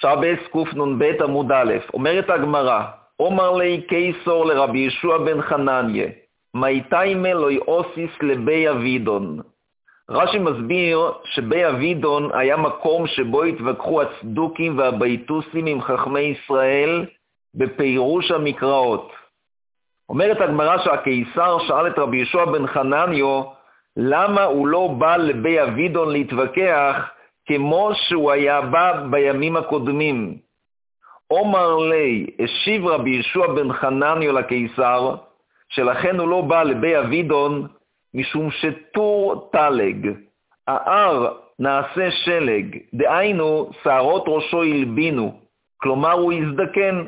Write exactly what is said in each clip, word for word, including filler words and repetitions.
שבס קנ"ב עמוד א', אומרת הגמרא, אומר לי קיסור לרבי ישוע בן חנניה, מייתיימה לוי אוסיס לבי אבידון. רש"י מסביר שבי אבידון היה מקום שבו התווכחו הצדוקים והבייתוסים עם חכמי ישראל בפירוש המקראות. אומרת הגמרא שהקיסר שאל את רבי ישוע בן חנניה למה הוא לא בא לבי אבידון להתווכח כמו שהוא היה בא בימים הקודמים. אומר לי, השיב רבי ישוע בן חנניה לקיסר, שלכן הוא לא בא לבי אבידון משום שטור תלג, הער נעשה שלג, דהיינו שערות ראשו ילבינו, כלומר הוא יזדקן.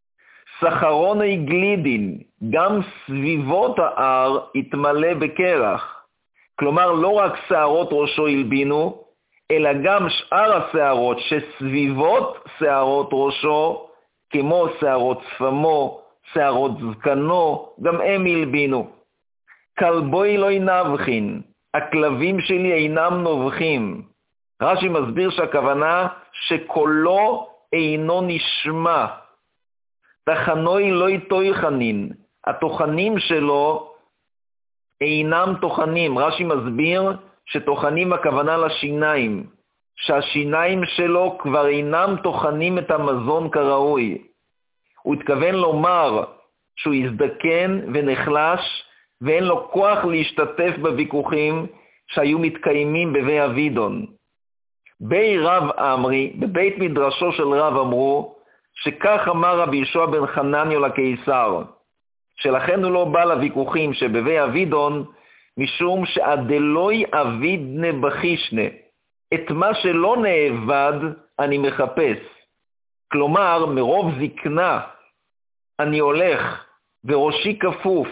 סחרוני גלידין, גם סביבות הער יתמלא בקרח, כלומר לא רק שערות ראשו ילבינו, אלא גם שאר השערות שסביבות שערות ראשו, כמו שערות שפמו, שערות זקנו, גם הם ילבינו. כלבוי לא ינבחין, הכלבים שלי אינם נובחים. רש"י מסביר שהכוונה שקולו אינו נשמע. תחנוי לא יתויחנין, התוכנים שלו אינם תוכנים. רש"י מסביר שתוכנים הכוונה לשיניים, שהשיניים שלו כבר אינם תוכנים את המזון כראוי. הוא התכוון לומר שהוא יזדקן ונחלש, ואין לו כוח להשתתף בוויכוחים שהיו מתקיימים בבי אבידון. בי רב אמרי, בבית מדרשו של רב אמרו, שכך אמר רבי ישוע בן חנניה לקיסר, שלכן הוא לא בא לוויכוחים שבבי אבידון, משום שעדלוי אבידנה בחישנה, את מה שלא נאבד אני מחפש. כלומר, מרוב זקנה אני הולך וראשי כפוף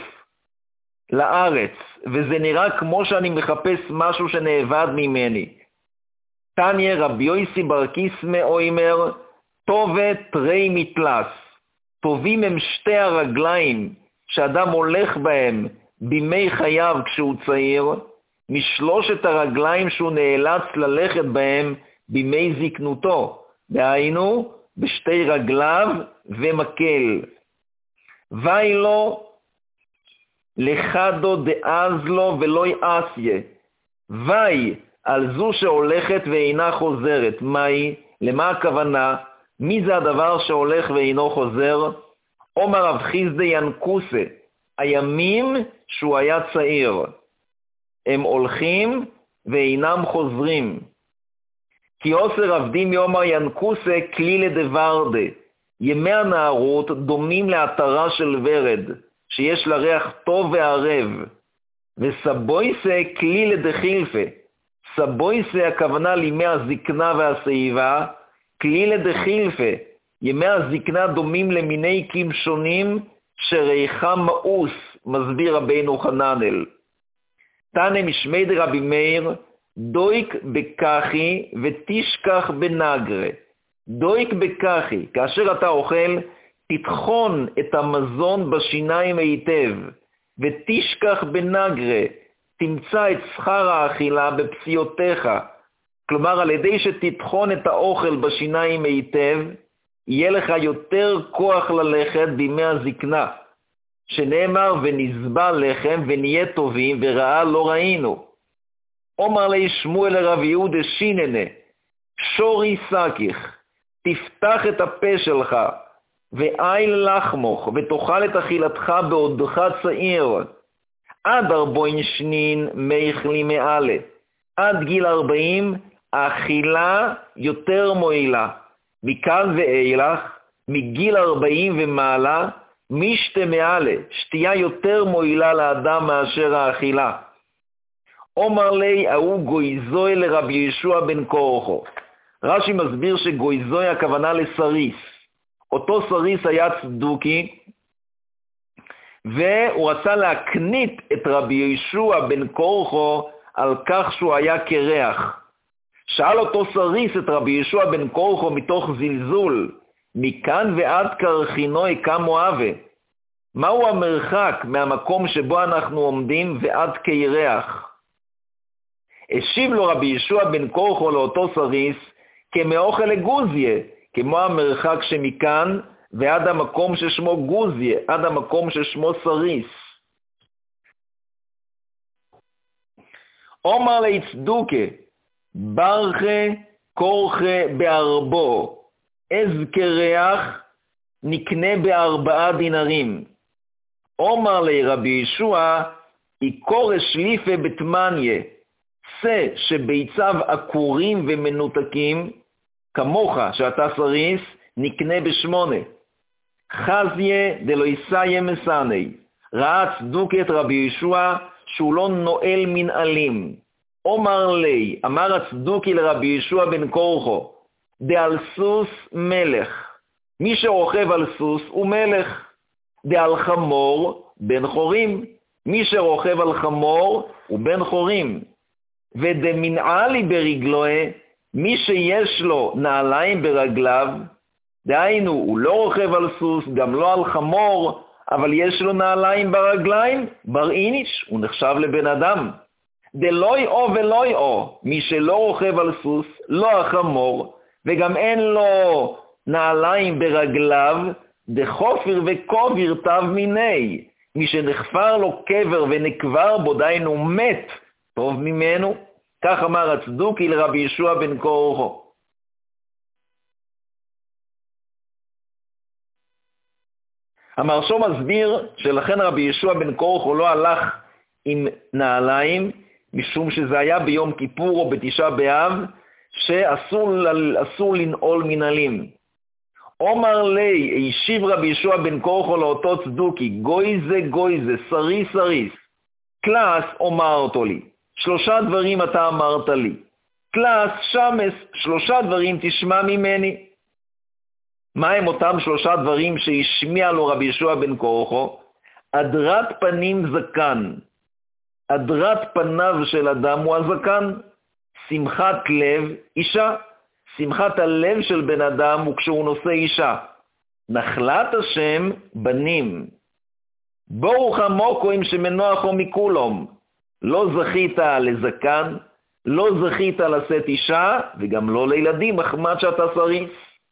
לארץ, וזה נראה כמו שאני מחפש משהו שנאבד ממני. תניא רבי יוסי בר קיסמא אומר, טובה תרי מתלס, טובים הם שתי הרגליים שאדם הולך בהם בימי חייו כשהוא צעיר, משלושת הרגליים שהוא נאלץ ללכת בהם בימי זקנותו, דהיינו בשתי רגליו ומקל. ואי לו לחדו דאז לו ולא יעשיה, ואי על זו שהולכת ואינה חוזרת. מהי? למה הכוונה? מי זה הדבר שהולך ואינו חוזר? אומר רב חיסדא ינקוסה, הימים שהוא היה צעיר, הם הולכים ואינם חוזרים. כי עושר עבדים יאמר ינקוסה כלילה דוורדה, ימי הנערות דומים להתרה של ורד, שיש לה ריח טוב וערב. וסבויסה כלילה דחילפה, סבויסה הכוונה לימי הזקנה והסעיבה, כלילה דחילפה, ימי הזקנה דומים למיני קמשונים שריחם מאוס, מסביר רבינו חננאל. תנא משמי דרבי מאיר, דויק בקחי ותשכח בנגרה. דויק בקחי, כאשר אתה אוכל, תטחון את המזון בשיניים היטב, ותשכח בנגרה, תמצא את שכר האכילה בפסיותיך. כלומר, על ידי שתטחון את האוכל בשיניים היטב, יהיה לך יותר כוח ללכת בימי הזקנה, שנאמר ונזבע לחם ונהיה טובים ורעה לא ראינו. אומר לי שמואל לרב יהודה שיננה, שורי סקיך, תפתח את הפה שלך, ואיל לחמוך, ותאכל את אכילתך בעודך צעיר. עד ארבעים שנין מייכלי מעלה, עד גיל ארבעים האכילה יותר מועילה. מכאן ואילך, מגיל ארבעים ומעלה, משתה מעלה, שתייה יותר מועילה לאדם מאשר האכילה. אומר לי, ההוא גויזוי לרבי ישוע בן קורחו. רש"י מסביר שגויזוי הכוונה לסריס. אותו סריס היה צדוקי, והוא רצה להקנית את רבי ישוע בן קורחו על כך שהוא היה קרח. שאל אותו סריס את רבי ישוע בן קורחו מתוך זלזול, מכאן ועד קרחינוי כמו אבה. מהו המרחק מהמקום שבו אנחנו עומדים ועד קרח? השיב לו רבי ישוע בן קורחו לאותו סריס, כמאוכל לגוזיה, כמו המרחק שמכאן ועד המקום ששמו גוזיה, עד המקום ששמו סריס. אומר לי צדוקה, ברכה קורחה בארבו, אזכריח נקנה בארבעה דינרים. אומר לי רבי ישוע, איקור שליפה בתמניה, שא שביציו עקורים ומנותקים, כמוך שאתה סריס, נקנה בשמונה. חזיה דלא יסיה מסני, ראה צדוקה את רבי ישוע, שהוא לא נועל מנעלים. אומר לי, אמר הצדוקי לרבי ישוע בן קורחו, דעל סוס מלך. מי שרוכב על סוס הוא מלך. דעל חמור בן חורים. מי שרוכב על חמור הוא בן חורים. ודמנעלי ברגלוה, מי שיש לו נעליים ברגליו, דהיינו, הוא לא רוכב על סוס, גם לא על חמור, אבל יש לו נעליים ברגליים, בר איניש, הוא נחשב לבן אדם. דלוי או ולוי או, מי שלא רוכב על סוס, לא החמור, וגם אין לו נעליים ברגליו, דחופר וקוביר תו מיני, מי שנחפר לו קבר ונקבר בו, דיינו מת, טוב ממנו. כך אמר הצדוקי לרבי ישוע בן קורחו. המרשו מסביר שלכן רבי ישוע בן קורחו לא הלך עם נעליים, משום שזה היה ביום כיפור או בתשעה באב, שאסור אסור לנעול מנעלים. אומר לי, השיב רבי ישוע בן קורחו לאותו צדוקי, גוי זה גוי זה, סריס סריס. קלאס אומרת לי, שלושה דברים אתה אמרת לי. קלאס שמס, שלושה דברים תשמע ממני. מה הם אותם שלושה דברים שהשמיע לו רבי ישוע בן קורחו? הדרת פנים זקן. הדרת פניו של אדם הוא הזקן. שמחת לב אישה. שמחת הלב של בן אדם הוא כשהוא נושא אישה. נחלת השם בנים. ברוך המוקוים שמנוחו מכולום. לא זכית לזקן, לא זכית לשאת אישה, וגם לא לילדים, מחמד שאתה סריס.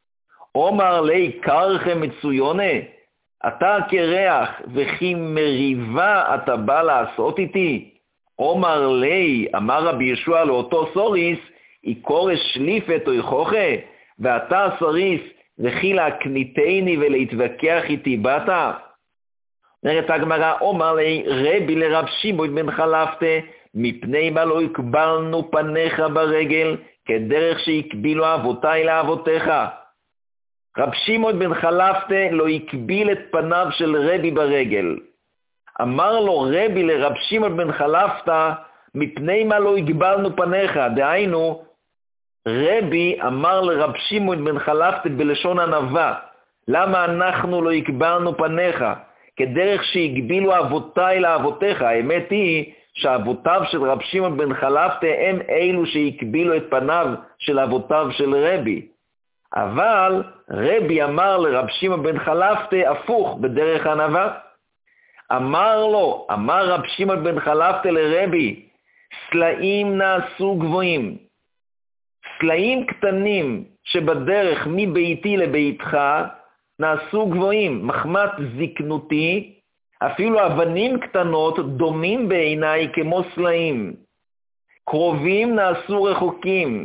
אומר לי, קרחם מצויונה, אתה כרח וכי מריבה אתה בא לעשות איתי. אומר לי, אמר רבי ישוע לאותו סוריס, איקור שליפת או יחוכה, ואתה סריס וכי להקניתני ולהתווכח איתי באת. אומרת הגמרא, אומר לי, רבי לרב שמעון בן חלפתא, מפני מה לא הקבלנו פניך ברגל, כדרך שהקבילו אבותיי לאבותיך. רב שמעון בן חלפתא לא הקביל את פניו של רבי ברגל. אמר לו רבי לרב שמעון בן חלפתא, מפני מה לא הקבלנו פניך, דהיינו, רבי אמר לרב שמעון בן חלפתא בלשון ענווה, למה אנחנו לא הקבלנו פניך? כדרך שהגבילו אבותיי לאבותיך. האמת היא שאבותיו של רב שמעון בן חלפתא הם אלו שהקבילו את פניו של אבותיו של רבי. אבל רבי אמר לרב שמעון בן חלפתא הפוך בדרך ענווה. אמר לו, אמר רב שמעון בן חלפתא לרבי, סלעים נעשו גבוהים. סלעים קטנים שבדרך מביתי לביתך נעשו גבוהים, מחמת זקנותי, אפילו אבנים קטנות דומים בעיניי כמו סלעים. קרובים נעשו רחוקים.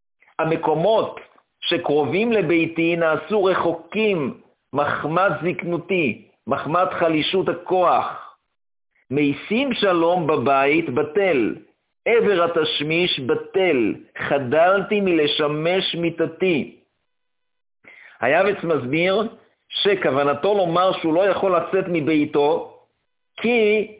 המקומות שקרובים לביתי נעשו רחוקים, מחמת זקנותי, מחמת חלישות הכוח. מייסים שלום בבית בטל, עבר התשמיש בטל, חדלתי מלשמש מיטתי. היבץ מסביר שכוונתו לומר שהוא לא יכול לצאת מביתו, כי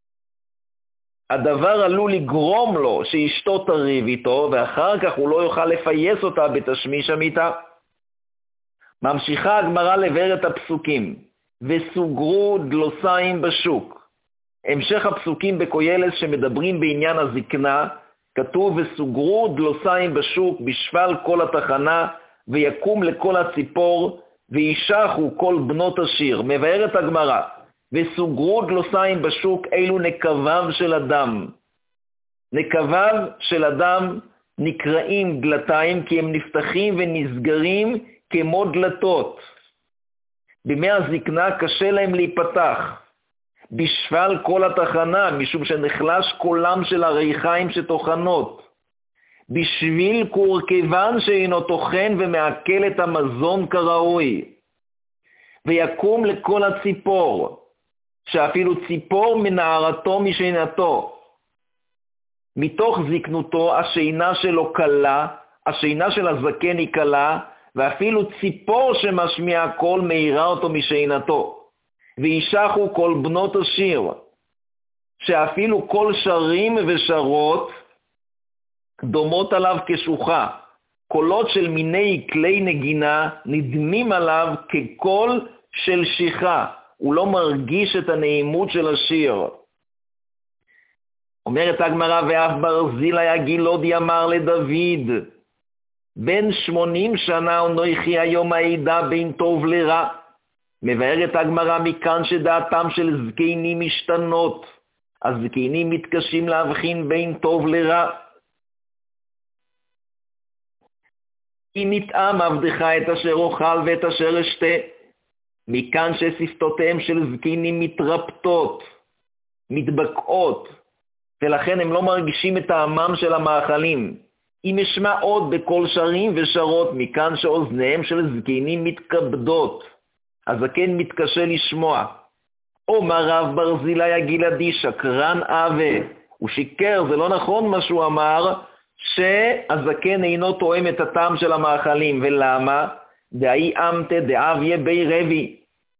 הדבר עלול לגרום לו שאשתו תריב איתו, ואחר כך הוא לא יוכל לפייס אותה בתשמיש המיטה. ממשיכה הגמרא לבאר את הפסוקים, וסוגרו דלוסיים בשוק. המשך הפסוקים בקוילס שמדברים בעניין הזקנה, כתוב וסוגרו דלוסיים בשוק בשפל כל התחנה, ויקום לכל הציפור, וישחו כל בנות השיר. מבארת הגמרא, וסוגרו דלוסיים בשוק, אלו נקביו של אדם. נקביו של אדם נקראים דלתיים כי הם נפתחים ונסגרים כמו דלתות. בימי הזקנה קשה להם להיפתח. בשפל כל התחנה, משום שנחלש קולם של הריחיים שטוחנות. בשביל קורקבן שאינו טוחן ומעכל את המזון כראוי. ויקום לכל הציפור, שאפילו ציפור מנערתו משינתו. מתוך זקנותו השינה שלו קלה, השינה של הזקן היא קלה, ואפילו ציפור שמשמיע קול מאירה אותו משינתו. וישחו כל בנות השיר, שאפילו כל שרים ושרות דומות עליו כשוחה. קולות של מיני כלי נגינה נדמים עליו כקול של שיחה. הוא לא מרגיש את הנעימות של השיר. אומרת הגמרא, ואף ברזילי הגילודי אמר לדוד, בן שמונים שנה ונויחי היום העידה בין טוב לרע. מבארת הגמרא מכאן שדעתם של זקנים משתנות. הזקנים מתקשים להבחין בין טוב לרע. אם נטעם עבדך את אשר אוכל ואת אשר אשתה. מכאן ששפתותיהם של זקנים מתרפטות, מתבקעות, ולכן הם לא מרגישים את טעמם של המאכלים. אם ישמע עוד בכל שרים ושרות, מכאן שאוזניהם של זקנים מתכבדות, הזקן מתקשה לשמוע. אומר רב ברזילי הגלעדי, שקרן עווה, הוא שיקר, זה לא נכון מה שהוא אמר, שהזקן אינו תואם את הטעם של המאכלים. ולמה? דאי אמתה דאביה בי רבי.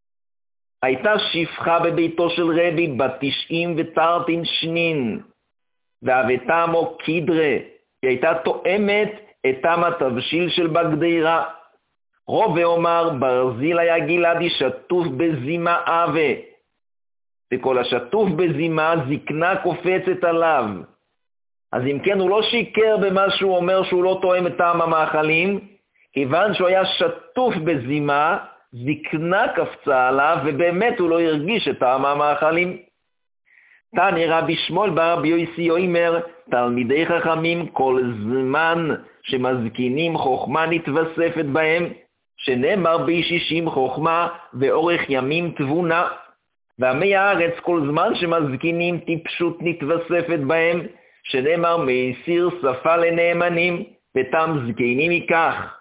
הייתה שפחה בביתו של רבי בת תשעים ותרתין שנין, ואבתה מו קידרה, היא הייתה תואמת את טעם התבשיל של בגדירה. רובה אומר ברזילי הגלעדי שטוף בזימה אבה, וכל השטוף בזימה זקנה קופצת עליו. אז אם כן הוא לא שיקר במה שהוא אומר שהוא לא תואם את טעם המאכלים, כיוון שהוא היה שטוף בזימה, זקנה קפצה עליו, ובאמת הוא לא הרגיש את טעם המאכלים. תני רבי שמואל בר רבי יוסי אומר, תלמידי חכמים כל זמן שמזקינים חוכמה נתווספת בהם, שנאמר בישישים חוכמה ואורך ימים תבונה. ועמי הארץ כל זמן שמזקינים טיפשות נתווספת בהם, שנאמר מיסיר שפה לנאמנים, ותם זקנים ייקח.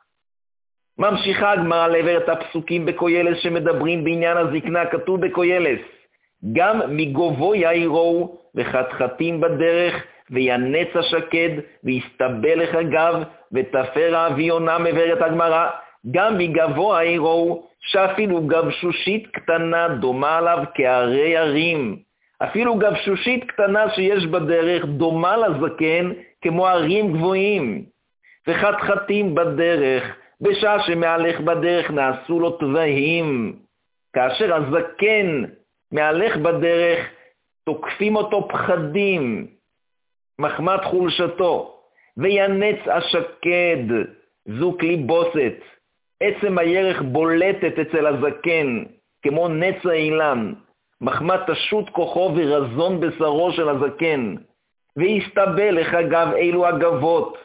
ממשיכה הגמרא לעבר את הפסוקים בקוילס שמדברים בעניין הזקנה. כתוב בקוילס, גם מגובו יאירו וחתחתים בדרך וינץ השקד ויסתבל לך גב ותפר האביונה. מבארת הגמרא, גם מגבו יאירו שאפילו גבשושית קטנה דומה עליו כערי ערים. אפילו גבשושית קטנה שיש בדרך דומה לזקן כמו ערים גבוהים. וחתחתים בדרך, בשעה שמהלך בדרך נעשו לו תוואים. כאשר הזקן מהלך בדרך, תוקפים אותו פחדים, מחמת חולשתו. וינץ השקד, זו כליבוסת. עצם הירך בולטת אצל הזקן, כמו נץ האילן, מחמת תשות כוחו ורזון בשרו של הזקן. ויסתבל לך גב אלו הגבות.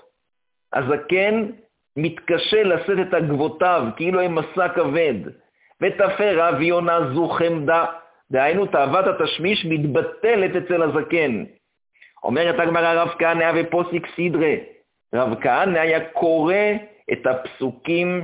הזקן מתקשה לשאת את הגבותיו, כאילו הם מסע כבד. ותפר האביונה זו חמדה, דהיינו תאוות התשמיש מתבטלת אצל הזקן. אומרת הגמרא, רב כהנא היה בפוסיק סדרה. רב כהנא היה קורא את הפסוקים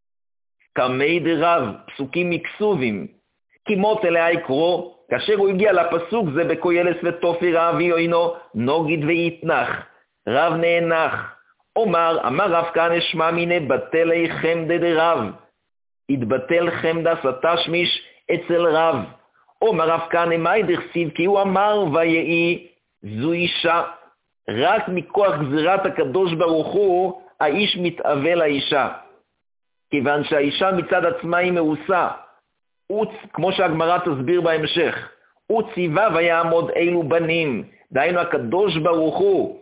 כמי דרב, פסוקים מקסובים. כמות אליה יקרו, כאשר הוא הגיע לפסוק זה בקוילס ותופר האבי אינו, נוגיד ויתנח, רב נאנח. אומר, אמר רב כהנא שמע מיני בטלי חמדה דרב, התבטל חמדה סתשמיש אצל רב. אומר רב כהנא מאי דכסיב, כי הוא אמר ויהי זו אישה. רק מכוח גזירת הקדוש ברוך הוא האיש מתאווה לאישה, כיוון שהאישה מצד עצמה היא מאוסה. כמו שהגמרא תסביר בהמשך, הוא ציווה ויעמוד אילו בנים, דהיינו הקדוש ברוך הוא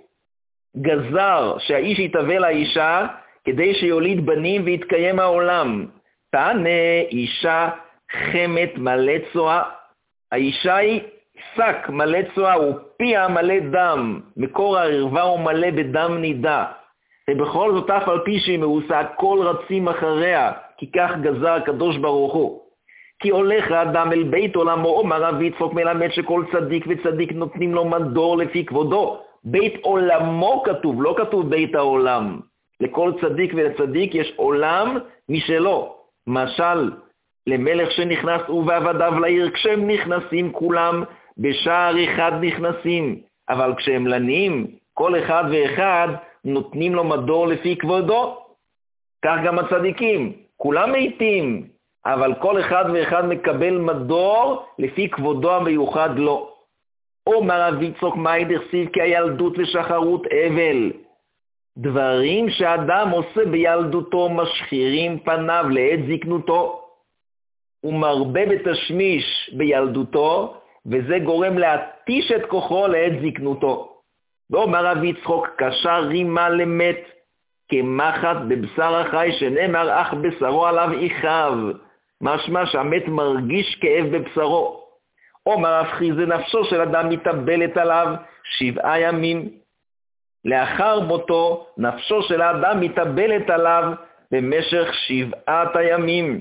גזר שהאיש יתאווה לאישה כדי שיוליד בנים ויתקיים העולם. תענה אישה חמת מלא צועה. האישה היא שק מלא צועה, ופיה מלא דם, מקור הערווה הוא מלא בדם נידה. ובכל זאת אף על פי שהיא מאוסה, הכל רצים אחריה, כי כך גזר הקדוש ברוך הוא. כי הולך האדם אל בית עולמו, אומר רבי יצחק מלמד שכל צדיק וצדיק נותנים לו מדור לפי כבודו. בית עולמו כתוב, לא כתוב בית העולם. לכל צדיק ולצדיק יש עולם משלו. משל, למלך שנכנס הוא ועבדיו לעיר, כשהם נכנסים כולם, בשער אחד נכנסים, אבל כשהם לנים, כל אחד ואחד נותנים לו מדור לפי כבודו. כך גם הצדיקים, כולם מתים, אבל כל אחד ואחד מקבל מדור לפי כבודו המיוחד לו. אומר רבי יצחק מאי דכתיב כי הילדות ושחרות אבל. דברים שאדם עושה בילדותו משחירים פניו לעת זקנותו. הוא מרבה בתשמיש בילדותו, וזה גורם להתיש את כוחו לעת זקנותו. ואומר רבי יצחק, קשר רימה למת, כמחט בבשר החי, שנאמר אך בשרו עליו יכאב. משמע שהמת מרגיש כאב בבשרו. אומר רב חיסדא, נפשו של אדם מתאבלת עליו שבעה ימים. לאחר מותו, נפשו של האדם מתאבלת עליו במשך שבעת הימים.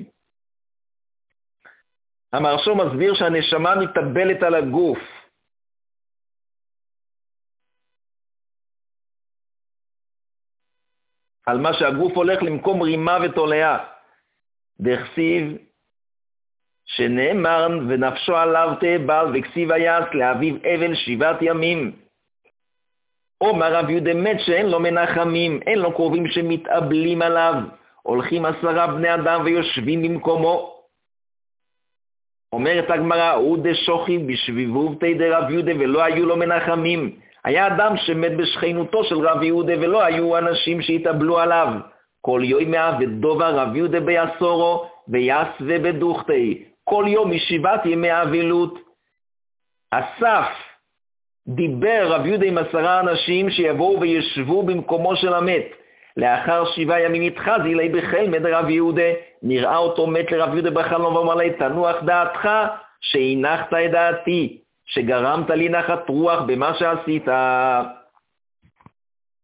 המהרש"א מסביר שהנשמה מתאבלת על הגוף. על מה שהגוף הולך למקום רימה ותולעה. דכתיב שנאמר ונפשו עליו תאבל וכסיב היעש לאביו אבל שבעת ימים. אומר רב יהודה מת שאין לו מנחמים, אין לו קרובים שמתאבלים עליו, הולכים עשרה בני אדם ויושבים במקומו. אומרת הגמרא, הוא דשוכי בשביבובתי דרב יהודה ולא היו לו מנחמים. היה אדם שמת בשכנותו של רב יהודה ולא היו אנשים שהתאבלו עליו. כל יומיה ודובה רב יהודה ביסורו ויסווה בדוכתי. כל יום משבעת ימי האבלות. אסף דיבר רב יהודה עם עשרה אנשים שיבואו וישבו במקומו של המת. לאחר שבעה ימים התחז אלי בחלמד רב יהודה, נראה אותו מת לרב יהודה בחלום ואומר לי, תנוח דעתך שהנחת את דעתי, שגרמת לי נחת רוח במה שעשית.